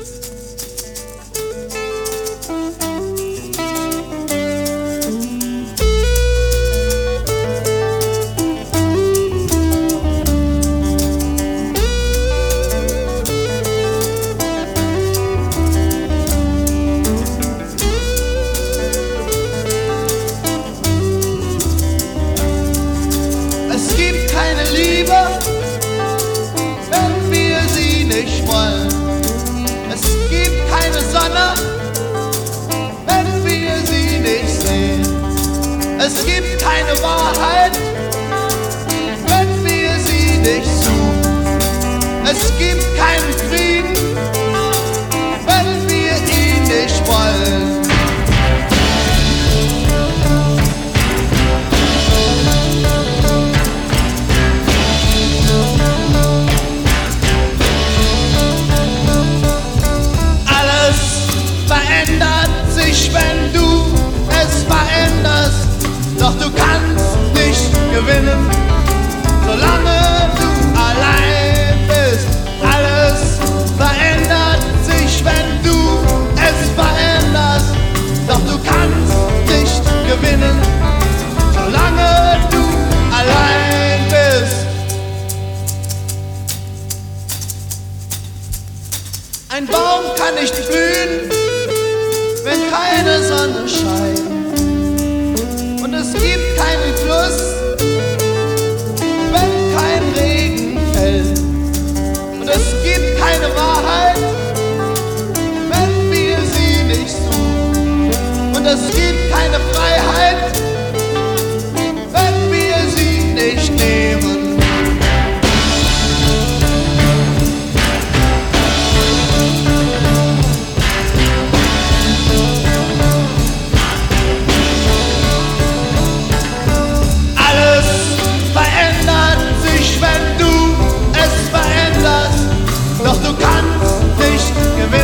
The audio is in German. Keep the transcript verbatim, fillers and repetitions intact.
Es gibt keine Liebe, wenn wir sie nicht wollen. Es gibt keine Sonne, wenn wir sie nicht sehen. Es gibt keine Wahrheit, wenn wir sie nicht suchen. Es gibt keinen Frieden, wenn wir ihn nicht wollen. Verändert sich, wenn du es veränderst, doch du kannst nicht gewinnen, solange du allein bist. Alles verändert sich, wenn du es veränderst, doch du kannst nicht gewinnen, solange du allein bist. Ein Baum kann nicht blühen, wenn keine Sonne scheint, und es gibt keinen Fluss, wenn kein Regen fällt, und es gibt keine Wahrheit, wenn wir sie nicht suchen, und es gibt keine Freiheit, wenn wir sie nicht nehmen. Doch du kannst nicht gewinnen.